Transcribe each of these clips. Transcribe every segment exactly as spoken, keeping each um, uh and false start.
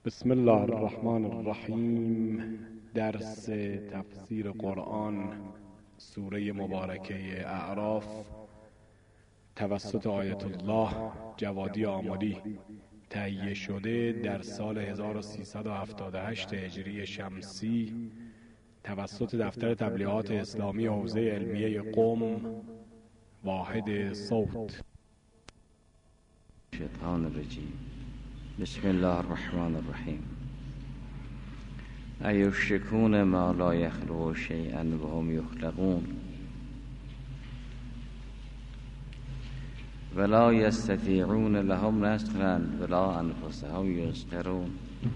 بسم الله الرحمن الرحیم. درس تفسیر قرآن سوره مبارکه اعراف توسط آیت الله جوادی آملی تهیه شده در سال هزار و سیصد و هفتاد و هشت هجری شمسی توسط دفتر تبلیغات اسلامی حوزه علمیه قم واحد صوت. شیطان الرجیم. بسم الله الرحمن الرحیم. ایشرکون ما لا یخلق شیئا وهم یخلقون ولا یستطیعون لهم نصرا ولا انفسهم ینصرون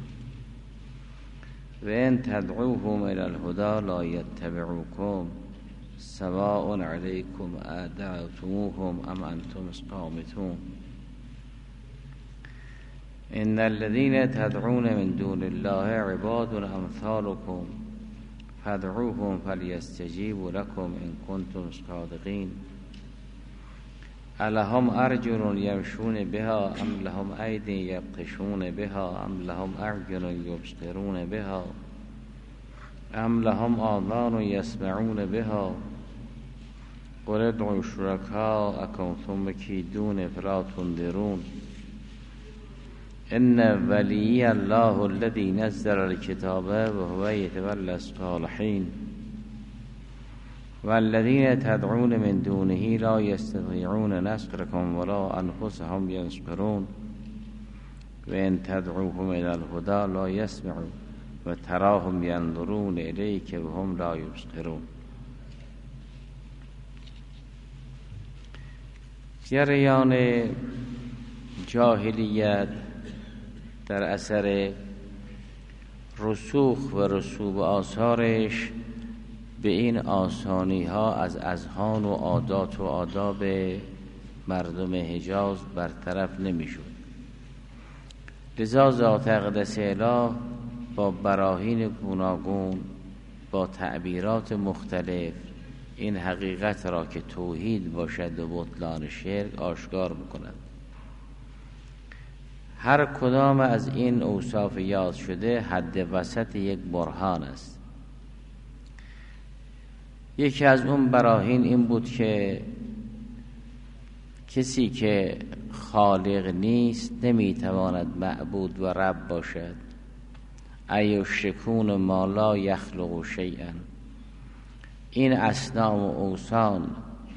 و ان تدعوهم الی الهدی لا یتبعوکم سواء علیکم ادعوتموهم ام انتم صامتون. ان الذين تدعون من دون الله عباد امثالكم فادعوهم فليستجيبوا لكم ان كنتم صادقين. الهم ارجل يمشون بها ام لهم ايد يبطشون بها ام لهم اعين يبصرون بها ام لهم آذان يسمعون بها قل ادعوا شركاءكم ثم كيدون فلا تنظرون. ان ولی الله الذي نزل الكتاب وهو يتولى الصالحين والذين تدعون من دونه لا يستطيعون نصركم ولا انفسهم ينصرون وان تدعوهم الى الهدى لا يسمعون وتراهم ينظرون اليك وهم لا يبصرون. جریان جاهلیت در اثر رسوخ و رسوب آثارش به این آسانی ها از اذهان و عادات و آداب مردم حجاز برطرف نمی شد. لذا ذات اقدس اله با براهین گوناگون با تعبیرات مختلف این حقیقت را که توحید باشد و بطلان شرک آشکار می‌کند. هر کدام از این اوصاف یاد شده حد وسط یک برهان است. یکی از اون براهین این بود که کسی که خالق نیست نمیتواند معبود و رب باشد. ایشرکون ما لا یخلق شیئا. این اصنام و اوثان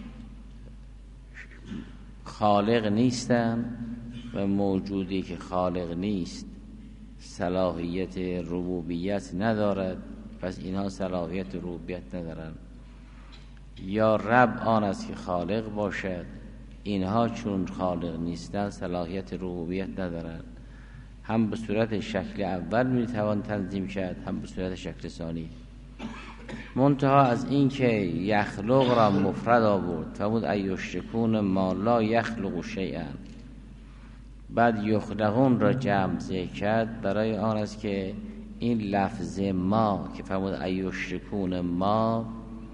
خالق نیستند و موجودی که خالق نیست صلاحیت ربوبیت ندارد، پس اینها صلاحیت ربوبیت ندارند. یا رب آن است که خالق باشد، اینها چون خالق نیستند صلاحیت ربوبیت ندارند. هم به صورت شکل اول میتوان تنظیم کرد، هم به صورت شکل ثانی. منتها از این که یخلق را مفرد آورد فرمود ایشرکون ما لا یخلق شیئا، بعد یخلقون را جمع ذکر کرد برای آن است که این لفظ ما که فرمود ایشرکون ما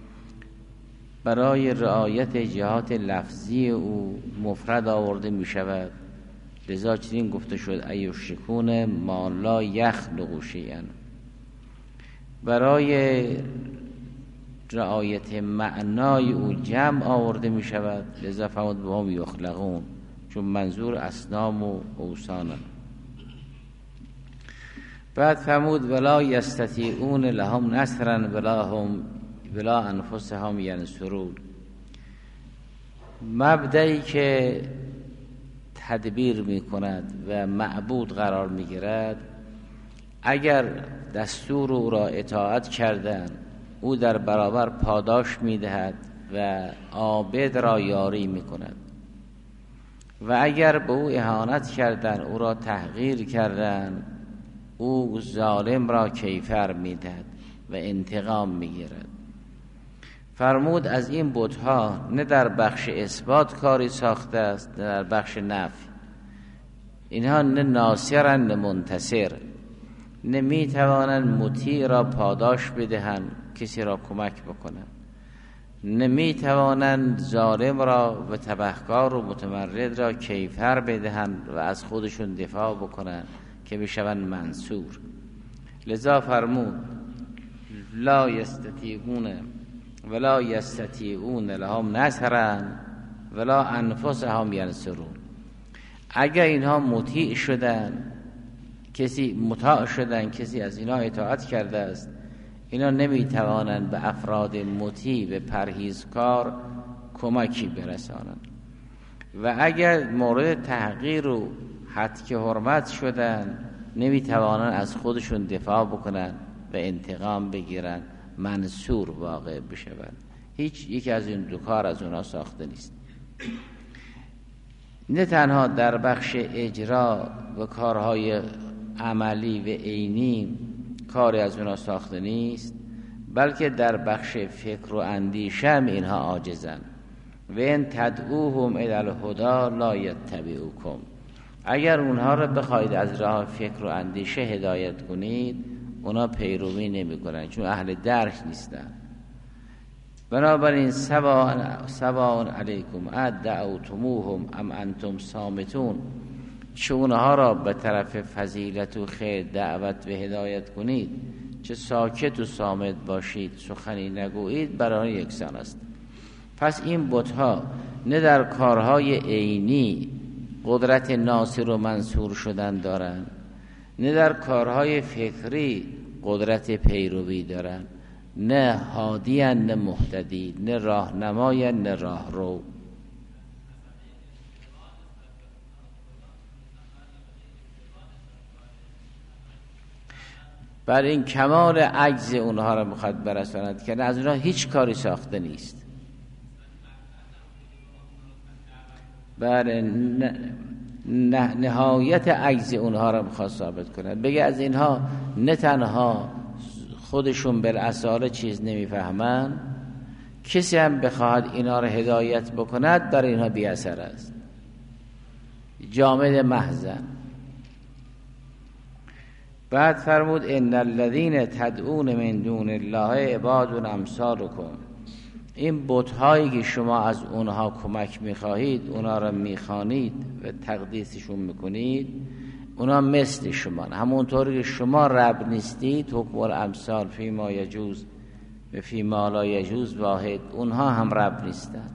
برای رعایت جهات لفظی او مفرد آورده می شود. لذا چنین گفته شد ایشرکون ما لا یخلق شیئا. برای رعایت معنای او جمع آورده می شود. لذا فرمود بهم یخلقون، چون منظور اصنام و اوثانند. بعد فرمود ولا یستطیعون لهم نصرا ولا هم ولا انفسهم ینصرون. مبدئی که تدبیر می کند و معبود قرار می گیرد، اگر دستور او را اطاعت کردن او در برابر پاداش می دهد و عابد را یاری می کند، و اگر به او اهانت کردن او را تحقیر کردن او ظالم را کیفر می دهد و انتقام می گیرد. فرمود از این بت‌ها نه در بخش اثبات کاری ساخته است نه در بخش نفی. اینها نه ناصرن نه منتصر، نمی توانند مطیع را پاداش بدهند، کسی را کمک بکنند، نمی توانند ظالم را و تبهکار و متمرد را کیفر بدهند و از خودشون دفاع بکنند که بشون منصور. لذا فرمود لا یستطیعون ولا یستطیعون لهم نصرا ولا انفسهم ینصرون. اگر اینها مطیع شدن، کسی مطاع شدن، کسی از اینها اطاعت کرده است، اینا نمیتوانند به افراد مطیع به پرهیزکار کمکی برسانند. و اگر مورد تحقیر و حد که حرمت شدن، نمیتوانند از خودشون دفاع بکنن و انتقام بگیرن، منصور واقع بشوند. هیچ یک از این دو کار از اونا ساخته نیست. نه تنها در بخش اجرا و کارهای عملی و عینی کاری از اونا ساخته نیست، بلکه در بخش فکر و اندیشه هم اینها عاجزن. و ان تدعوهم الی الهدی لا یتبعوکم. اگر اونها رو بخواید از راه فکر و اندیشه هدایت کنید، اونا پیروی نمی کنن، چون اهل درک نیستن. بنابراین سواء علیکم ادعوتموهم ام انتم صامتون. چه اونها را به طرف فضیلت و خیر دعوت و هدایت کنید، چه ساکت و صامت باشید، سخنی نگویید، برای یکسان است. پس این بت‌ها نه در کارهای عینی قدرت ناصر و منصور شدن دارن، نه در کارهای فکری قدرت پیروی دارن، نه هادیان نه مهتدی، نه راهنمایان نه راهرو. بر این کمال عجز اونها را میخواد برساند که از اونها هیچ کاری ساخته نیست. بر نه نهایت عجز اونها را میخواد ثابت کنه. بگه از اینها نه تنها خودشون بالاصاله چیز نمیفهمن، کسی هم بخواهد اینا را هدایت بکند در اینها بی اثر است، جامد محضن. بعد فرمود ان الذین تدعون من دون الله عباد امثالکم. این بت‌هایی که شما از اونها کمک می‌خواهید، اونها را می‌خوانید و تقدیسشون می‌کنید، اونها مثل شما، همونطوری که شما رب نیستید، حکم الامثال فی ما یجوز و فی ما لا یجوز واحد، اونها هم رب نیستن.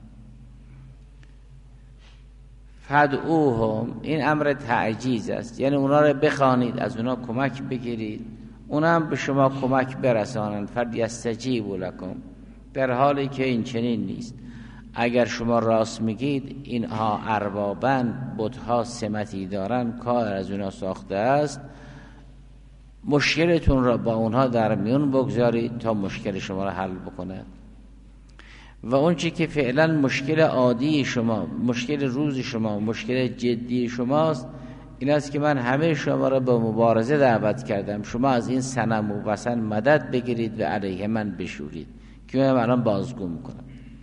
فدعوهم، این امر تعجیز است، یعنی اونها را بخوانید، از اونها کمک بگیرید، اونها هم به شما کمک برسانند. فلیستجیبوا لکم، در حالی که این چنین نیست. اگر شما راست میگید اینها اربابن، بت‌ها سمتی دارن، کار از اونها ساخته است، مشکلتون را با اونها در میون بگذارید تا مشکل شما را حل بکنه. و اون چی که فعلا مشکل عادی شما، مشکل روز شما، مشکل جدی شماست، این است که من همه شما را به مبارزه دعوت کردم، شما از این صنم و وثن مدد بگیرید و علیه من بشورید که من الان بازگو میکنم.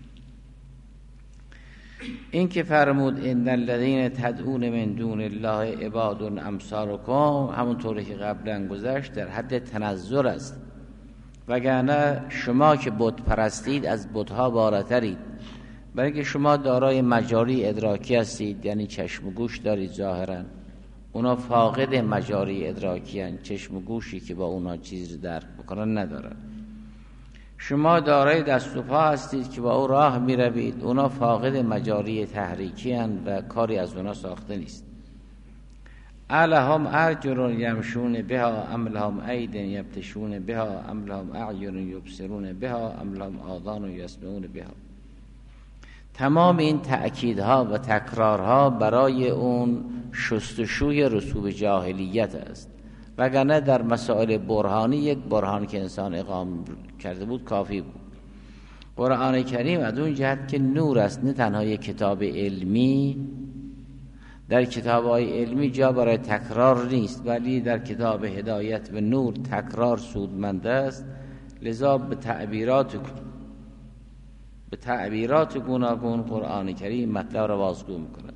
این که فرمود ان الذین تدعون من دون الله عباد امثالکم، همونطوری که قبلا گذشت در حد تنزل است، وگرنه شما که بت پرستید از بت‌ها بالاترید، برای اینکه شما دارای مجاری ادراکی هستید، یعنی چشم و گوش دارید ظاهرا، اونا فاقد مجاری ادراکی هستند، چشم و گوشی که با اونا چیز درک بکنن ندارن. شما دارای دست و پا هستید که با او راه می روید، اونا فاقد مجاری تحریکی هستند و کاری از اونا ساخته نیست. الهم ارجل یمشون بها ام لهم اید یبطشون بها ام لهم اعین یبصرون بها ام لهم آذان یسمعون بها. تمام این تأکیدها و تکرارها برای اون شستشوی رسوب جاهلیت است، وگرنه در مسائل برهانی یک برهان که انسان اقام کرده بود کافی بود. قرآن کریم از اون جهت که نور است، نه تنها یک کتاب علمی، در کتاب‌های علمی جا برای تکرار نیست، ولی در کتاب هدایت و نور تکرار سودمند است. لذا به تعبیرات به تعبیرات گوناگون قرآن کریم مطلب را بازگو می‌کند.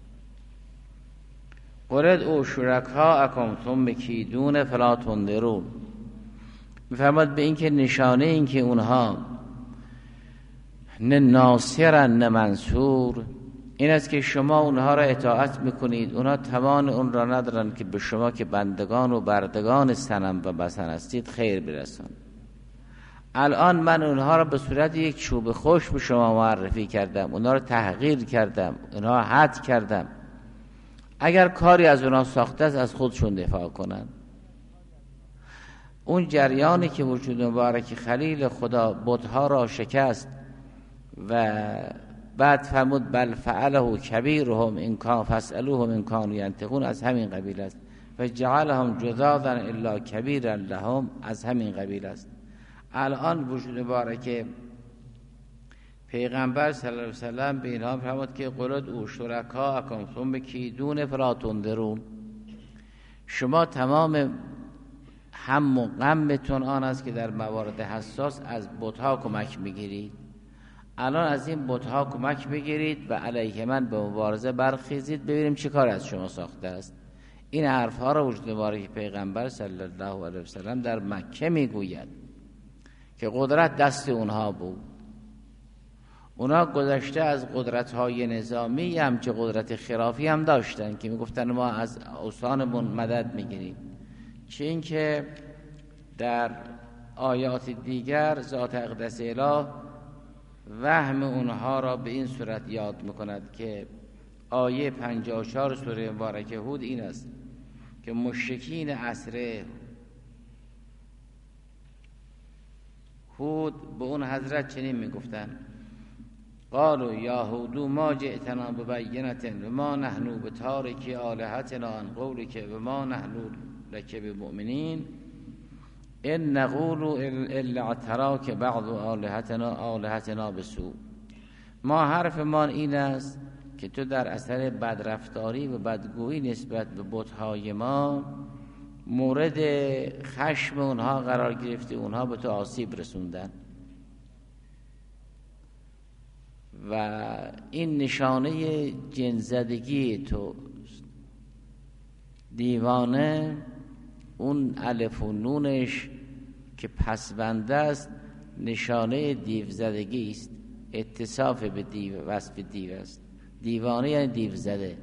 قرد او شرکاءکم ثم کیدون فلا تنظرون. می‌فرماد به این که نشانه این که اونها نه ناصرن نه منصور، این است که شما اونها را اطاعت میکنید، اونها توان اون را ندارن که به شما که بندگان و بردگان صنم و بتان هستید خیر برسان. الان من اونها را به صورت یک چوب خوش به شما معرفی کردم، اونها را تحقیر کردم، اونها حد کردم. اگر کاری از اونها ساخته است از خودشون دفاع کنن. اون جریانی که وجود مبارک خلیل خدا بت‌ها را شکست و بعد فرمود بل فعله کبیرهم ان کان فاسالوهم ان کانوا ینطقون، از همین قبیل است. و جعلهم جذاذا الا کبیرا لهم، از همین قبیل است. الان وجود مبارک پیغمبر صلی الله علیه و سلم به اینها فرمود که قلد او شرکاءکم ثم کیدون فلا تنظرون. شما تمام هم و غمتون آن است که در موارد حساس از بت‌ها کمک میگیرید. الان از این بت‌ها کمک بگیرید و علیه من به مبارزه برخیزید، ببینیم چه کار از شما ساخته است. این حرفها را وجود مبارک پیغمبر صلی الله علیه و سلم در مکه میگوید که قدرت دست اونها بود. اونا گذشته از قدرت‌های نظامی هم چه قدرت خرافی هم داشتن که میگفتن ما از اوثانمون مدد میگیریم. چه این که در آیات دیگر ذات اقدس اله وهم اونها را به این صورت یاد میکند که آیه پنجاه و چهار سوره مبارکه هود این است که مشرکین عصر هود به اون حضرت چنین میگفتن قالوا یا هود ما جئتنا ببینة و ما نحن بتارکی آلهتنا عن قولک و ما نحن لک بمؤمنین ان نقول الا اعتراک بعض آلهتنا آلهتنا بسوء. ما حرفمان این است که تو در اثر بدرفتاری و بدگویی نسبت به بت‌های ما مورد خشم اونها قرار گرفتی، اونها به تو آسیب رسوندن. و این نشانه جن‌زدگی تو. دیوانه اون الف و نونش که پسبنده است نشانه دیو زدگی است، اتصاف به دیو، وصف دیو است. دیوانه یعنی دیو زده.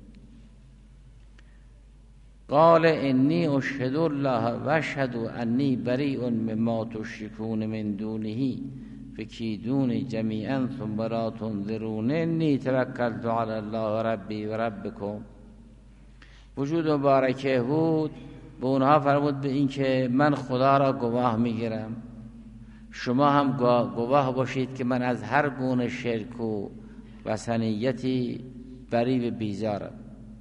قال انی اشهد الله و اشهد انی بریء مما تشرکون من دونه فکیدون جمیعا ثم لا تنظرون انی توکلت علی الله ربی و ربکم. وجود مبارک هود به اونها فرمود به این که من خدا را گواه میگیرم، شما هم گواه باشید که من از هر گونه شرک و وثنیتی بری و بیزارم.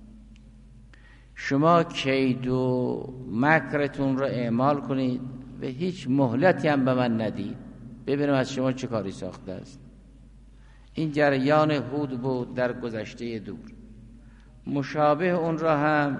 شما کید و مکرتون را اعمال کنید و هیچ مهلتی هم به من ندید، ببینم از شما چه کاری ساخته است. این جریان هود بود در گذشته دور. مشابه اون را هم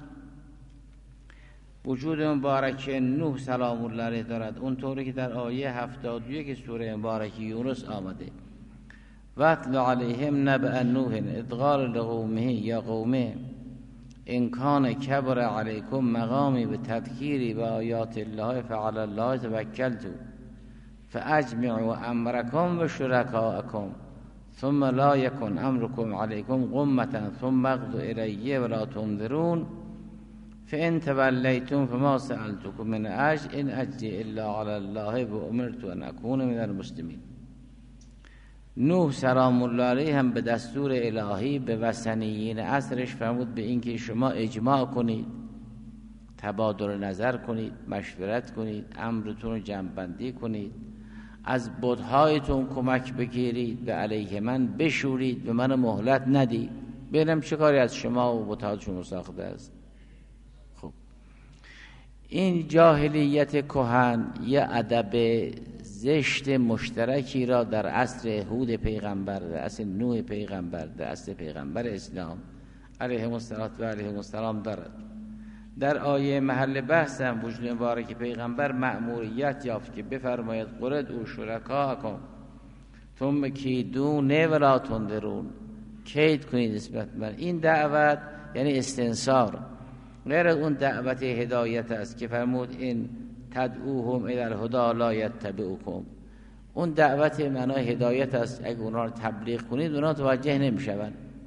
وجود مبارک نوح سلام الله علیه دارد، اونطوری که در آیه هفتاد و یک سوره مبارک یونس آمده واتل علیهم نبأ نوح اذ قال لقومه یا قومه ان کان کبر علیکم مقامی بتذکیری و آیات الله فعلی الله توکلت فاجمعوا امرکم و شرکاءکم ثم لا یکن امرکم علیکم غمة ثم اقضوا الی ولا تنظرون فان تولیتم فما سألتکم من اجر ان اجری الا علی الله و امرت ان اکون من المسلمین. نوح سلام الله علیه هم به دستور الهی به وثنیین عصرش فرمود به اینکه شما اجماع کنید، تبادل نظر کنید، مشورت کنید، امرتون رو جمع‌بندی کنید، از بت‌هایتون کمک بگیرید، به علیه من بشورید، به من مهلت ندید، ببینم چه کاری از شما و بت‌هاتون ساخته است. خب این جاهلیت کهن یه ادب زشت مشترکی را در عصر هود پیغمبر، در عصر نوح پیغمبر، در عصر پیغمبر اسلام علیه السلام و علیه السلام دارد. در آیه محل بحث هم وجود مبارک پیغمبر مأموریت یافت که بفرماید قرد او شرکاءکم ثم کیدون ولا تنظرون، کید کنید نسبت من. این دعوت یعنی استنصار، غیر اون دعوت هدایت است که فرمود این تدعوهم الی الهدی لا یتبعوکم. اون دعوت معنای هدایت است، اگه اونا رو تبلیغ کنید اونا توجه نمیشوند.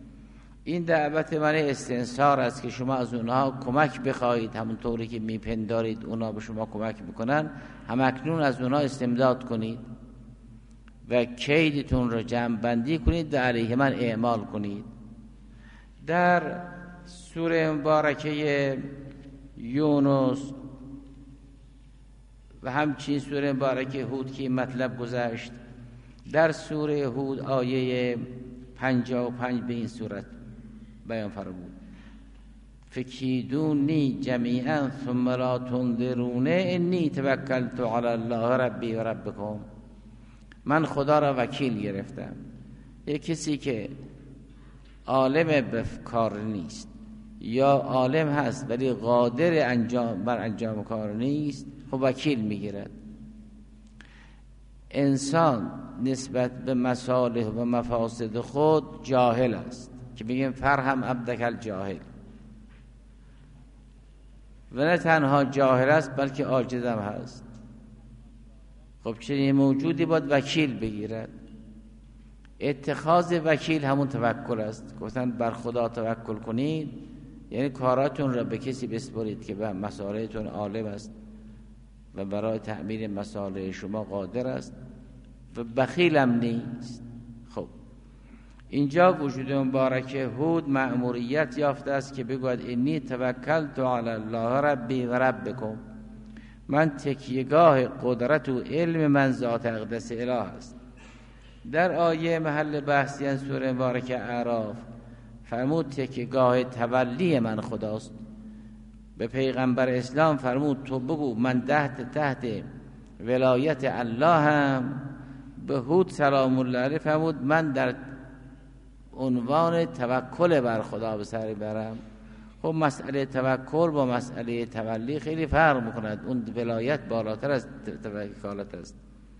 این دعوت من استنصار است که شما از اونها کمک بخواهید، همونطوری که میپندارید اونها به شما کمک میکنن، همکنون از اونها استمداد کنید و کیدتون رو جمع بندی کنید و علیه من اعمال کنید. در سوره مبارکه یونس و همچنین سوره مبارکه هود که مطلب گذشت، در سوره هود آیه پنجاه و پنج به این صورت بیان فرمود: فکیدونی جمیعا ثم لا تنظرون انی توکلت علی الله ربی و ربکم. من خدا را وکیل گرفتم. یک کسی که عالم به کار نیست یا عالم هست ولی قادر انجام بر انجام کار نیست، خب وکیل میگیرد. انسان نسبت به مصالح و مفاسد خود جاهل است که میگیم فرهم عبدک الجاهل، و نه تنها جاهل است بلکه عاجزم هست. خب چنین موجودی باید وکیل بگیرد. اتخاذ وکیل همون توکل است. گفتن بر خدا توکل کنید یعنی کاراتون را به کسی بسپارید که به مصالحتون عالم است و برای تعمیر مصالح شما قادر است و بخیلم نیست. خب اینجا وجود مبارک هود مأموریت یافته است که بگوید انی توکلت علی الله ربی و ربکم. من تکیهگاه قدرت و علم من ذات اقدس اله است. در آیه محل بحثی از سوره مبارکه اعراف فرمود تکیهگاه تولی من خداست. به پیغمبر اسلام فرمود تو بگو من تحت تحت ولایت الله هم. به هود سلام الله علیه فرمود من در عنوان توکل بر خدا به سر برم. خب مسئله توکل با مسئله تولی خیلی فرق میکند. اون ولایت بالاتر از وکالت است.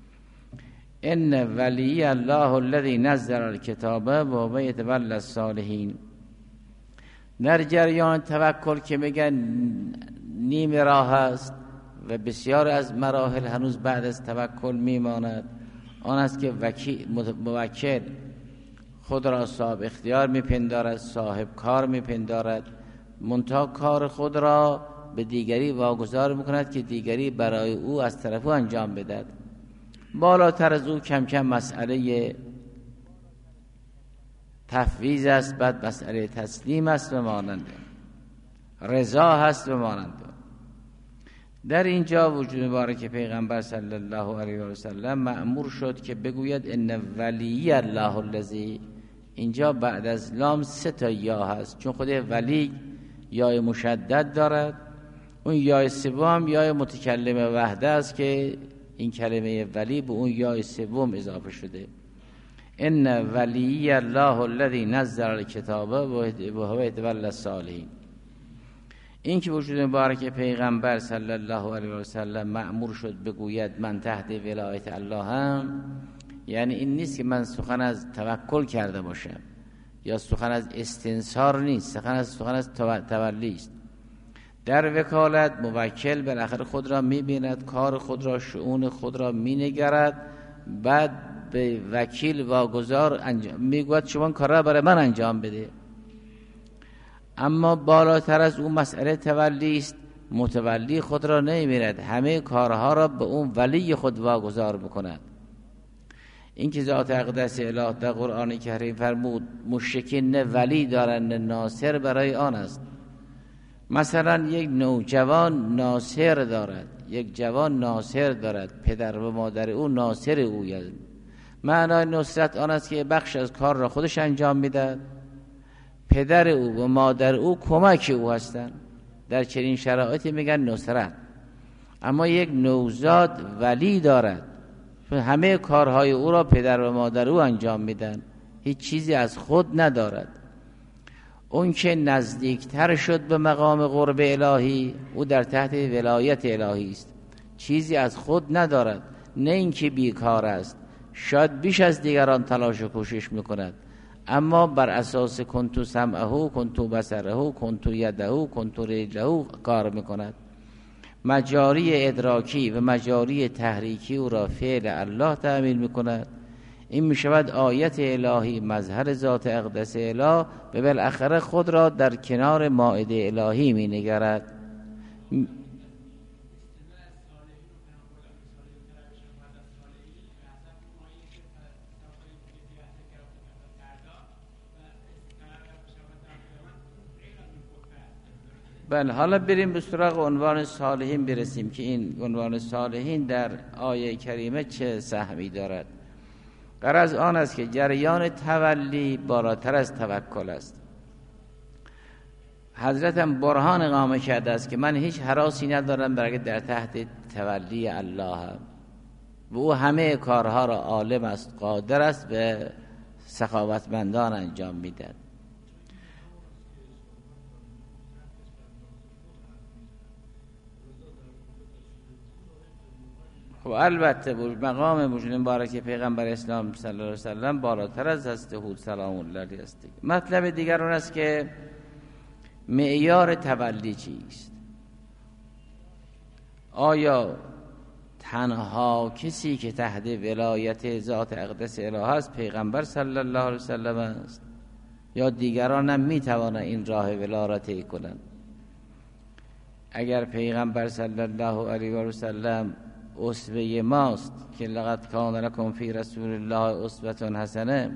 ان ولی الله الذی نزل الکتاب و هو یتولی الصالحین. در جریان توکل که میگن نیم راه است و بسیار از مراحل هنوز بعد از توکل میماند، آن است که وکیل موکل خود را صاحب اختیار میپندارد، صاحب کار میپندارد، منتها کار خود را به دیگری واگذار میکند که دیگری برای او از طرف او انجام بدهد. بالاتر از او کم کم مسئله تفویض است، بعد مسئله تسلیم است و ماننده، رضا هست و ماننده. در اینجا وجود مبارک پیغمبر صلی الله علیه و سلم مأمور شد که بگوید ان ولی الله الذی. اینجا بعد از لام سه تا یا هست، چون خود ولی یا مشدد دارد. اون یا سوم یا متکلم وحده است که این کلمه ولی به اون یا سوم اضافه شده. ان ولی الله الذی نزل الکتاب و هو یتولی الصالحین. این که وجود مبارک پیغمبر صلی الله علیه و سلم مأمور شد بگوید من تحت ولایت الله هم، یعنی این نیست که من سخن از توکل کرده باشم یا سخن از استنصار نیست، سخن از سخن از تولی است. در وکالت موکل بالاخره خود را میبیند، کار خود را، شؤون خود را مینگرد، بعد به وکیل واگذار انجام میگوید شما کار را برای من انجام بده. اما بالاتر از اون مسئله تولی است. متولی خود را نمیبیند، همه کارها را به اون ولی خود واگذار بکند. این که ذات اقدس اله در قرآن کریم فرمود مشرکین نه ولی دارند نه ناصر برای آن است. مثلا یک نوجوان ناصر دارد، یک جوان ناصر دارد، پدر و مادر او ناصر اویند. معنای نصرت آن است که بخش از کار را خودش انجام میدهد، پدر او و مادر او کمک او هستند. در چنین شرایطی میگن نصرت. اما یک نوزاد ولی دارد، همه کارهای او را پدر و مادر او انجام میدن، هیچ چیزی از خود ندارد. اون که نزدیکتر شد به مقام قرب الهی او در تحت ولایت الهی است، چیزی از خود ندارد. نه اینکه بیکار است، شاید بیش از دیگران تلاش و کوشش میکند، اما بر اساس کنتو سمعه، کنتو بصره، کنتو یده، کنتو رجله کار میکند. مجاری ادراکی و مجاری تحریکی او را فعل الله تعمیل میکند. این می شود آیت الهی، مظهر ذات اقدس اله، و بالاخره خود را در کنار مائده الهی می نگرد. بله، حالا بریم به سراغ عنوان صالحین برسیم که این عنوان صالحین در آیه کریمه چه سهمی دارد. غرض آن است که جریان تولی بالاتر از توکل است. حضرتم برهان اقامه کرده است که من هیچ هراسی ندارم برای در تحت تولی الله هم. و او همه کارها را عالم است، قادر است به سخاوتمندان انجام میدهد. و البته مقام وجود مبارک پیغمبر اسلام صلی الله علیه و سلم بالاتر از حضرت هود سلام الله علیه است. مطلب دیگر اون است که معیار تولی چیست؟ آیا تنها کسی که تحت ولایت ذات اقدس اله است پیغمبر صلی الله علیه و سلم است، یا دیگران هم می توانند این راه ولا را طی کنند؟ اگر پیغمبر صلی الله علیه و سلم اسوه ماست که لقد کان لکم فی رسول الله اسوه حسنه،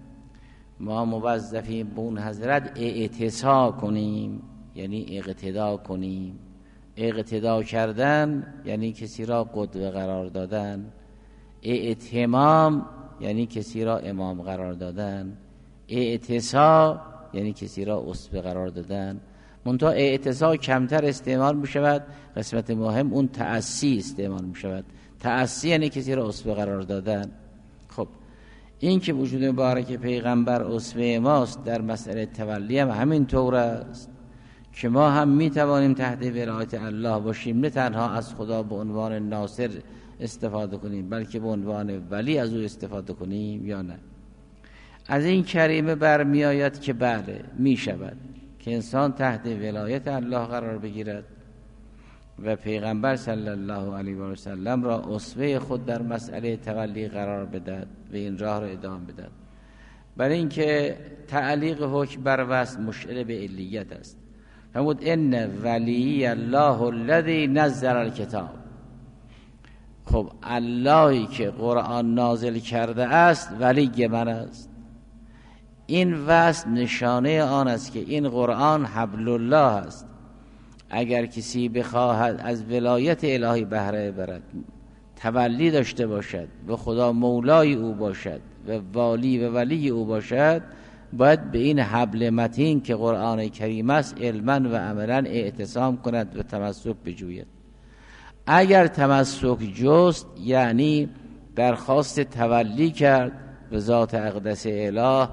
ما موظفیم به اون حضرت اعتصا کنیم، یعنی اقتدا کنیم. اقتدا کردن یعنی کسی را قدوه قرار دادن، اعتمام یعنی کسی را امام قرار دادن، اعتصا یعنی کسی را اسوه قرار دادن. منتها اعتصا کمتر استعمال می شود، قسمت مهم اون تأسی استعمال می شود. تأسی یعنی کسی را اسوه قرار دادن. خب این که وجود مبارک پیغمبر اسوه ماست در مسئله تولی هم همین طور است که ما هم می توانیم تحت ولایت الله باشیم، نه تنها از خدا به عنوان ناصر استفاده کنیم بلکه به عنوان ولی از او استفاده کنیم یا نه. از این کریمه برمی آید که بله می شود که انسان تحت ولایت الله قرار بگیرد و پیغمبر صلی الله علیه و سلم را اسوه خود در مسئله تولی قرار بدهد و این راه را ادامه بدهد. برای اینکه تعلیق حکم بر وصف مشعر به علیت است. فرمود ان ولی الله الذی نزل الکتاب. خب اللهی که قرآن نازل کرده است ولی من است. این وصف نشانه آن است که این قرآن حبل الله است. اگر کسی بخواهد از ولایت الهی بهره برد، تولی داشته باشد و خدا مولای او باشد و والی و ولی او باشد، باید به این حبل متین که قرآن کریم است علما و عملا اعتصام کند و تمسک بجوید. اگر تمسک جست یعنی درخواست تولی کرد به ذات اقدس اله،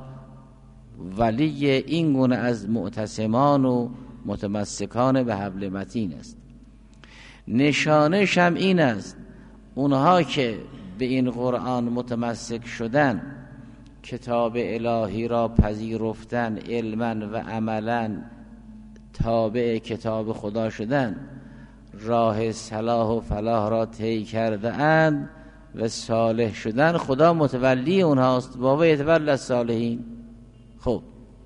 ولی این گونه از معتصمان و متمسکان به حبل متین است. نشانش هم این است اونها که به این قرآن متمسک شدن، کتاب الهی را پذیرفتن، علما و عملا تابع کتاب خدا شدن، راه صلاح و فلاح را طی کرده اند و صالح شدن، خدا متولی اونهاست. بابا یتولی الصالحین. خب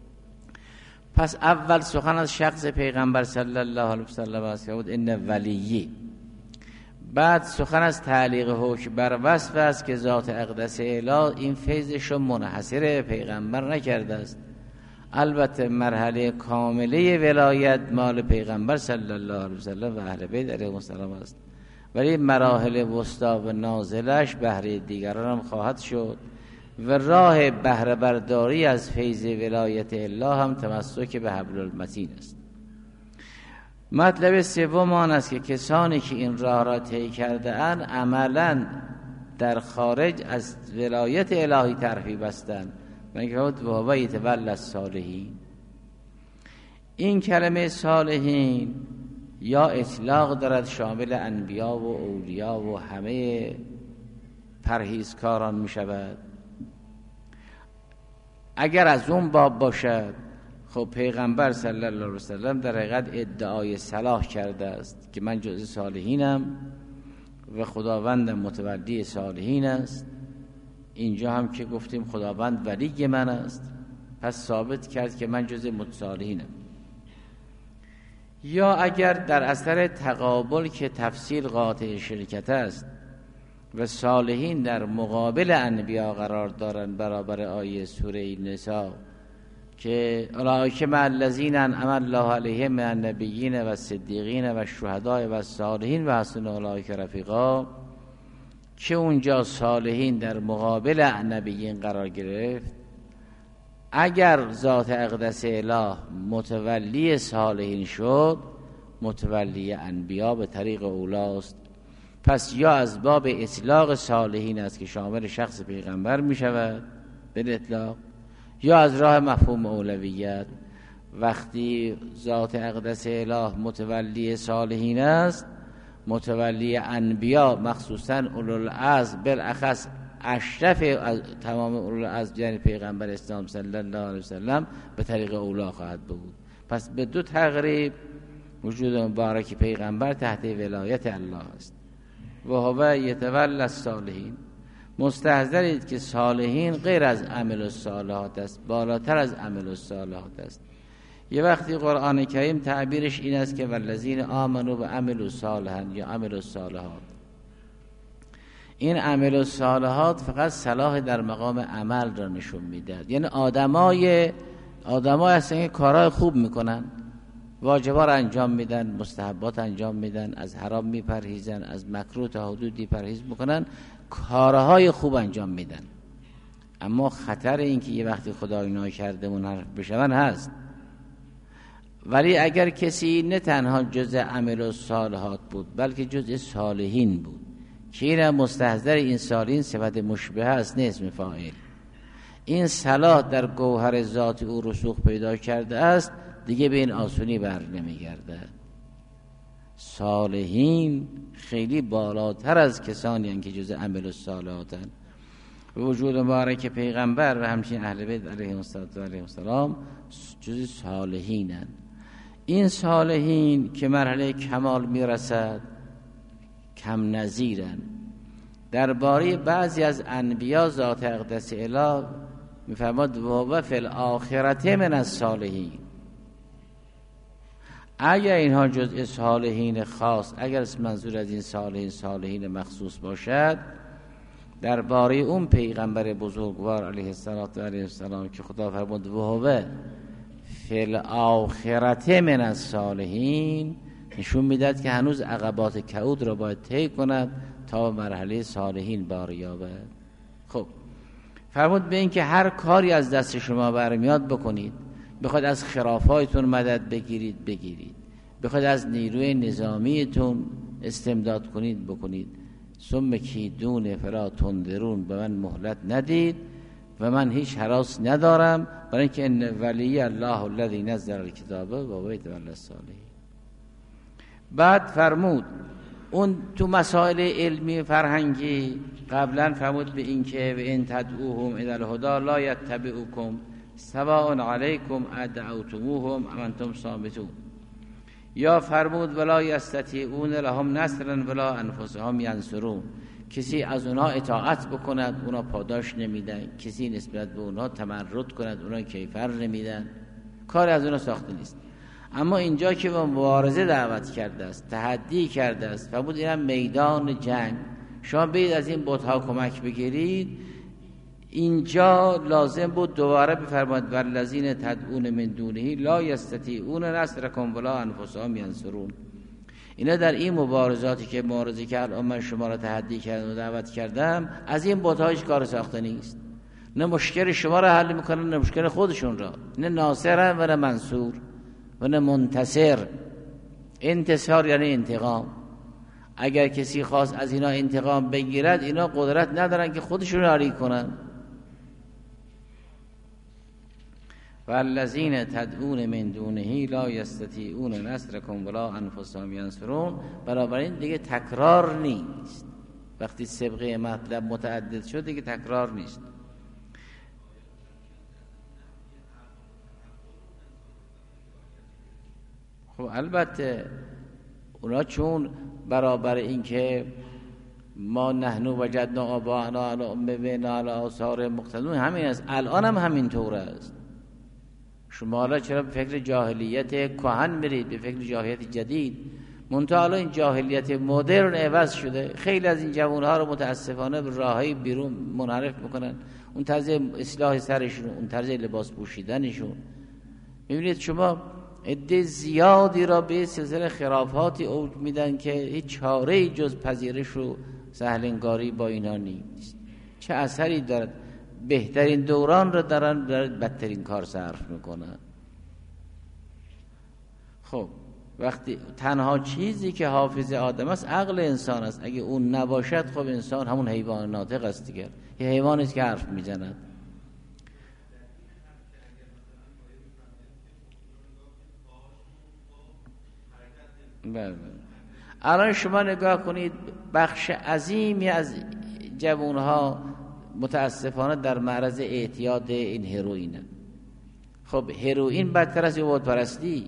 پس اول سخن از شخص پیغمبر صلی الله علیه و سلم است که بود ان ولیی. بعد سخن از تعلیق حکم بر وصف است که ذات اقدس اله این فیضش رو منحصر پیغمبر نکرده است. البته مرحله کامله ولایت مال پیغمبر صلی الله علیه و سلم و اهل بیت علیهم السلام است، ولی مراحل وسطا و نازلش بهره دیگران هم خواهد شد و راه بهره برداری از فیض ولایت الله هم تمسک به حبل المتین است. مطلب سوم آن است که کسانی که این راه را طی کرده اند عملا در خارج از ولایت الهی طرفی بستند. میگه و هو یتولی الصالحین. این کلمه صالحین یا اطلاق دارد شامل انبیا و اولیا و همه پرهیزکاران می شود. اگر از اون باب باشد، خب پیغمبر صلی الله علیه و سلم در حقیقت ادعای صلاح کرده است که من جزء صالحینم و خداوندم متولی صالحین است اینجا هم که گفتیم خداوند ولی من است، پس ثابت کرد که من جز متصالحینم. یا اگر در اثر تقابل که تفسیر قاطع شرکت است و صالحین در مقابل انبیا قرار دارن برابر آیه سوره نساء که اولئک مع الذین انعم الله علیهم من النبیین و الصدیقین و الشهداء و الصالحین و حسن اولئک رفیقا، که اونجا صالحین در مقابل نبیین قرار گرفت، اگر ذات اقدس اله متولی صالحین شد، متولی انبیا به طریق اولاست. پس یا از باب اطلاق صالحین است که شامل شخص پیغمبر می شود به اطلاق، یا از راه مفهوم اولویت. وقتی ذات اقدس اله متولی صالحین است، متولی انبیا مخصوصا اولوالعزم، بالاخص اشرف از تمام اولوالعزم یعنی پیغمبر اسلام صلی الله علیه وسلم، به طریق اولا خواهد بود. پس به دو تقریب وجود مبارک پیغمبر تحت ولایت الله است. و هو یتولی الصالحین. مستحضرید که صالحین غیر از عمل الصالحات است، بالاتر از عمل الصالحات است. یه وقتی قرآن کریم تعبیرش این است که والذین آمنوا و عملوا الصالحات یا عملوا الصالحات. این عمل الصالحات فقط صلاح در مقام عمل را نشون میدهد، یعنی آدمای آدمای هستن که کارهای خوب میکنن، واجبات انجام میدن، مستحبات انجام میدن، از حرام میپرهیزن، از مکروه تا حدودی پرهیز میکنن، کارهای خوب انجام میدن. اما خطر این که یه وقتی خدای ناکرده منحرف بشون هست. ولی اگر کسی نه تنها جزء عمل الصالحات بود بلکه جزء صالحین بود که این مستحضر این صالحین صفت مشبه است، نه اسم فاعل، این صلاح در گوهر ذات او رسوخ پیدا کرده است، دیگه به این آسونی بر نمیگرده. صالحین خیلی بالاتر از کسانی هستند که جزء عمل الصالحاتند. وجود مبارک پیغمبر و همچنین اهل بیت علیهم السلام جزء صالحینند. این صالحین که مرحله کمال میرسد کم نظیرند. درباره بعضی از انبیا ذات اقدس اله میفرماد و فی الاخرة من الصالحین. اگر اینها جزء صالحین خاص، اگر منظور از این صالحین صالحین مخصوص باشد، درباره اون پیغمبر بزرگوار علیه السلام که خدا فرمود و هو فی الاخرة من الصالحین، نشون میداد که هنوز عقبات کعود را باید طی کند تا مرحله صالحین بار یابد. خب فرمود به این که هر کاری از دست شما برمیاد بکنید. بخواید از خرافایتون مدد بگیرید بگیرید، بخواید از نیروی نظامیتون استمداد کنید بکنید. ثم کیدون فلا تنظرون، به من مهلت ندید و من هیچ هراس ندارم، برای اینکه ان ولی الله الذی نزل الکتاب و هو یتولی الصالحین. بعد فرمود اون تو مسائل علمی فرهنگی قبلا فرمود به این که و ان تدعوهم الی الهدی لا یتبعوکم سواء علیکم ادعوتموهم ام انتم صامتون. یا فرمود ولا یستطیعون لهم نصرا ولا انفسهم ینصرون. کسی از اونها اطاعت بکند اونها پاداش نمیدن، کسی نسبت به اونها تمرد کند اونها کیفر نمیدن، کار از اونها ساخته نیست. اما اینجا که به مبارزه دعوت کرده است، تحدی کرده است، فرمود اینم میدان جنگ، شما برید از این بت‌ها کمک بگیرید. اینجا لازم بود دوباره بفرماید والذین تدعون من دونه لا یستطیعون نصرکم ولا انفسهم ینصرون. اینا در این مبارزاتی که مبارزه که الان من شما را تحدی کردم و دعوت کردم، از این بت‌ها هیچ کار ساخته نیست. نه مشکل شما را حل میکنن نه مشکل خودشون را، نه ناصرن و نه منصور و نه منتصر. انتصار یعنی انتقام. اگر کسی خواست از اینا انتقام بگیرد، اینا قدرت ندارن که خودشون را حل کنن. والذین تدعون من دونه لا یستطیعون نصرکم ولا انفسهم ینصرون. بنابراین دیگه تکرار نیست. وقتی سابقه مطلب متعدد شد دیگه تکرار نیست. خب البته اونا چون برابر این که ما نحن وجدنا آباءنا علی امه علی آثار مقتدون، همین است. الان هم همین طور است. شما حالا چرا به فکر جاهلیت کهن میرید، به فکر جاهلیت جدید؟ منتها حالا این جاهلیت مدرن عوض شده. خیلی از این جوانها رو متاسفانه به راههای بیرون منحرف میکنن، اون طرز اصلاح سرشون، اون طرز لباس پوشیدنشون. میبینید شما عده زیادی را به سلسله خرافاتی اوج میدن که هیچ چاره‌ای جز پذیرش و سهلنگاری با اینا نیست. چه اثری دارد؟ بهترین دوران را دارن دارد بدترین کار صرف میکنن. خب وقتی تنها چیزی که حافظ آدم است عقل انسان است، اگه اون نباشد خب انسان همون حیوان ناطق است دیگر، یه حیوانی است که حرف میزند. بله. الان شما نگاه کنید بخش عظیمی از جوانها متاسفانه در معرض اعتیاد این هروئینه. خب هروئین بدتر از بتپرستی،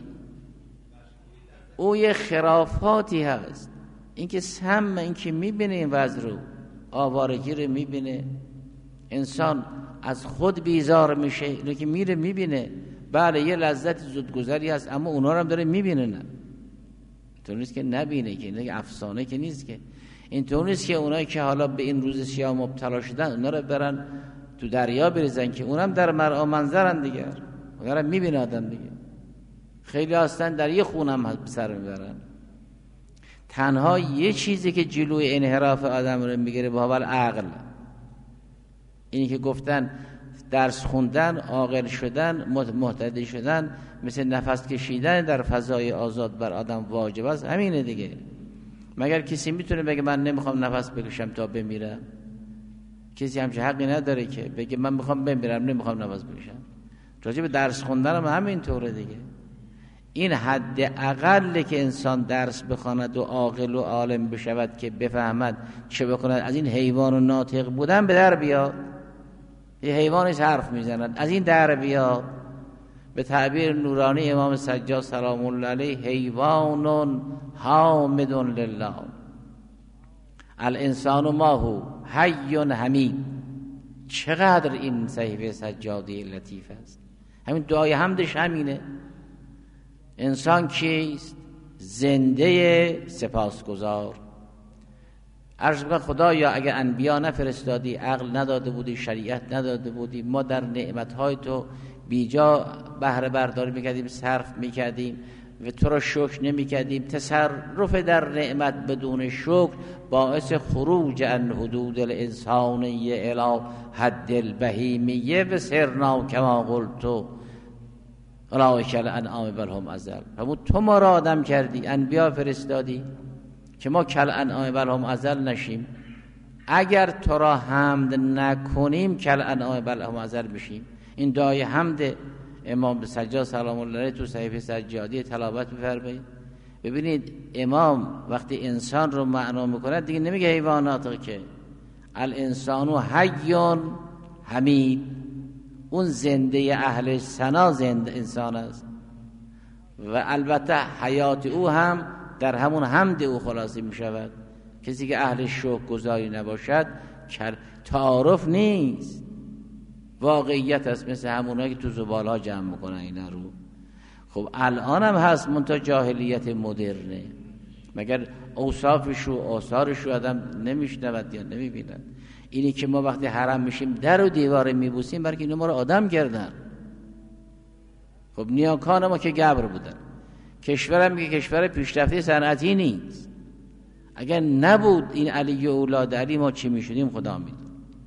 او یه خرافاتی هست. اینکه سم، اینکه میبینه این وضع رو، آوارگی رو میبینه، انسان از خود بیزار میشه، اینو که میره میبینه. بله یه لذت زودگذری هست، اما اونا رو هم داره میبینه. نه اینطور نیست که نبینه، که اینه افسانه که نیست که. اینطور نیست که اونایی که حالا به این روز سیاه مبتلا شدن اونا رو برن تو دریا بریزن، که اونم در مرعا منظرن دیگر، اونا رو میبینه آدم دیگه. خیلی هستن در یه خونم سر میبرن. تنها یه چیزی که جلوی انحراف آدم رو میگیره با اول عقل. اینی که گفتن درس خوندن، عاقل شدن، مهتدی شدن مثل نفس کشیدن در فضای آزاد بر آدم واجب است. همینه دیگه. مگر کسی میتونه بگه من نمیخوام نفس بکشم تا بمیرم؟ کسی همچه حقی نداره که بگه من میخوام بمیرم نمیخوام نفس بکشم. راجع به درس خوندن هم همین طوره دیگه. این حد اقل که انسان درس بخواند و عاقل و عالم بشود که بفهمد چه بکند، از این حیوان و ناطق بودن به در بیاد. یه حیوانش حرف میزند، از این در بیاد. به تعبیر نورانی امام سجاد سلام الله علیه، حیوان حامد لله الانسان ما هو حی حمید. چقدر این صحیفه سجادی لطیف است. همین دعای حمدش همینه. انسان کیست؟ زنده سپاسگزار. عرض می‌کنم خدایا اگر انبیا نفرستادی، عقل نداده بودی، شریعت نداده بودی، ما در نعمت‌های تو بیجا بهره برداری می‌کردیم، صرف می‌کردیم و تو را شکر نمی‌کردیم. تصرف در نعمت بدون شکر باعث خروج عن حدود الانسانیه الی حد البهیمیه و سرنا کما قلت اولئک الانعام بل هم اضل. همون تو ما را آدم کردی، انبیا فرستادی که ما کل انعام بل هم اضل نشیم. اگر تو را حمد نکنیم کل انعام بل هم اضل بشیم. این دعای حمد امام سجاد سلام الله علیه تو صحیفه سجادی تلاوت بفرمایید. ببینید امام وقتی انسان رو معنا میکنه دیگه نمیگه حیوانات، که الانسان حی حمید. اون زنده اهل ثنا زنده انسان است و البته حیات او هم در همون حمد او خلاصه می شود. کسی که اهل شکر گزاری نباشد تعارف نیست، واقعیت است. مثل همونایی که تو زباله ها جمع میکنن اینا رو. خب الان هم هست منتها جاهلیت مدرنه. مگر اوصافش و آثارش رو آدم نمیشنود یا نمیبیند؟ اینی که ما وقتی حرم میشیم در و دیواره میبوسیم برای که اینو ما رو آدم کردن. خب نیاکان ما که گبر بودن. کشورم میگه کشور پیشرفته صنعتی نیست. اگر نبود این علی و اولاد علی ما چی میشدیم خدا میدونه.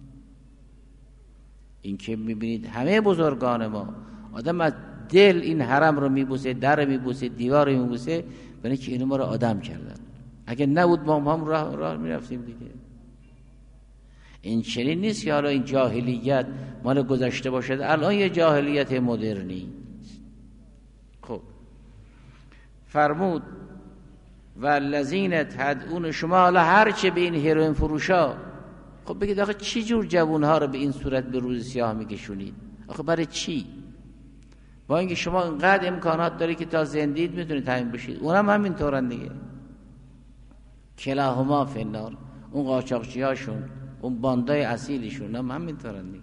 این که میبینید همه بزرگان ما آدم از دل این حرم رو میبوسه، در میبوسه، دیوار رو میبوسه، برای که اینو ما رو آدم کردن. اگر نبود ما هم راه راه میرفتیم دیگه. این چنین نیست که حالا این جاهلیت مال گذشته باشد. الان یه جاهلیت مدرنی. خب فرمود و الذین تدعون، شما حالا هر چه به این هروئین فروشا، خب بگید آخه چی جور جوانها رو به این صورت به روز سیاه میکشونید؟ آخه برای چی؟ با اینکه شما اینقدر امکانات داری که تا زندید میتونید تامین بشید، اونم همین طورن دیگه. کلاهما فی النار. اون قاچاقچی هاشون، اون باندای اصیلشون هم همینطورن دیگه.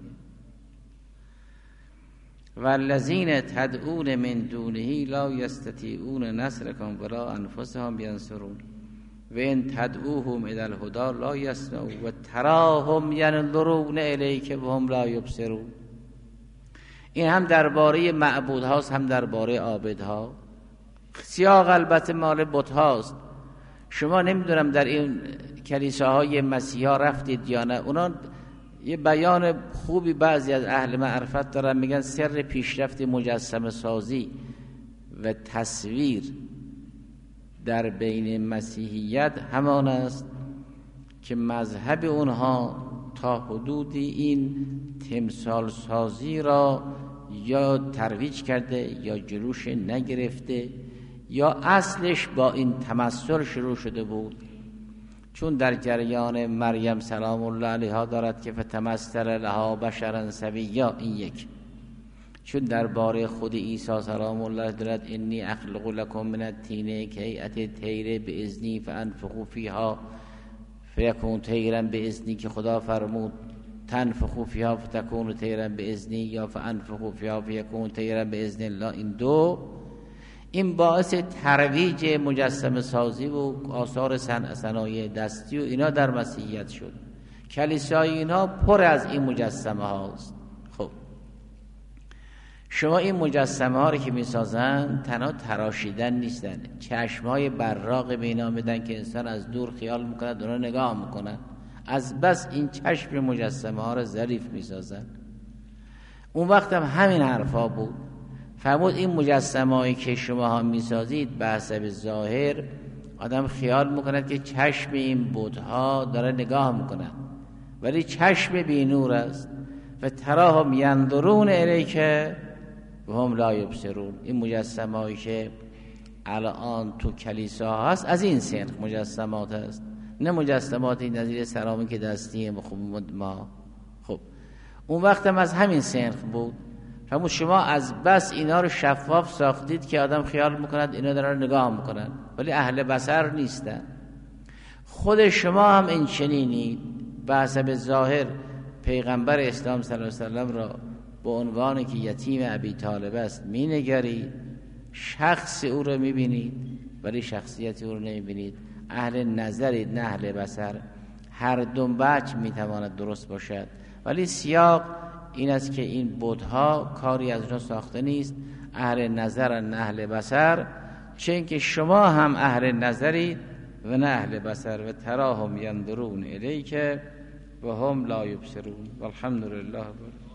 والذین تدعون من دونه لا یستطیعون نصرکم ولا انفسهم ینصرون و ان تدعوهم الی الهدی لا یسمعون و تراهم ینظرون الیک و هم لا یبصرون. این هم درباره معبود هاست هم درباره عابد ها. سیاق البته مال بت هاست. شما نمیدونم در این کلیساهای مسیحا رفتید یا نه، اونا یه بیان خوبی بعضی از اهل معرفت دارن، میگن سر پیشرفت مجسمه سازی و تصویر در بین مسیحیت همان است که مذهب اونها تا حدودی این تمثال سازی را یا ترویج کرده یا جلوش نگرفته یا اصلش با این تمثل شروع شده بود. چون در جریان مریم سلام الله علیها دارد که فتمثل لها بشرا سویا، این یک. چون درباره خود عیسی سلام الله دارد انی اخلق لکم من الطین کهیئت طیر باذنی فانفخوا فیها فیکون طیرا باذنی، که خدا فرمود تنفخوا فیها فتکون طیرا باذنی یا فانفخوا فیها فیکون طیرا باذن الله. این دو این باعث ترویج مجسمه سازی و آثار صنایع دستی و اینا در مسیحیت شد. کلیسای اینا پر از این مجسمه هاست. خب شما این مجسمه ها رو که میسازن تنها تراشیدن نیستن، چشم های براق به اینا میدن که انسان از دور خیال میکند اونا نگاه میکنن. از بس این چشم مجسمه ها رو ظریف میسازن. اون وقت هم همین حرفا بود. فرمود این مجسمه هایی که شما ها میسازید به حسب ظاهر آدم خیال میکند که چشم این بت‌ها داره نگاه میکنن، ولی چشم بی نور است. و تراهم ینظرون الیک و هم لا یبصرون. این مجسمه هایی که الان تو کلیسا هست از این سنخ مجسمات هست، نه مجسمات این نظیر سرامیک دستی ما. خب اون وقت هم از همین سنخ بود. فرمود شما از بس اینا رو شفاف ساختید که آدم خیال میکند اینا دارن نگاه میکنن، ولی اهل بصر نیستن. خود شما هم این چنینید. به حسب ظاهر پیغمبر اسلام صلی الله علیه وسلم را به عنوانی که یتیم ابی طالب است مینگرید، شخص او رو میبینید ولی شخصیت او رو نمیبینید. اهل نظرید نه اهل بصر. هر دو وجه میتواند درست باشد، ولی سیاق این است که این بت‌ها کاری از اونها ساخته نیست، اهل نظر نه اهل بصر. چون که شما هم اهل نظرید و نه اهل بصر. و تراهم ینظرون الیک و هم لا یبصرون. والحمد لله.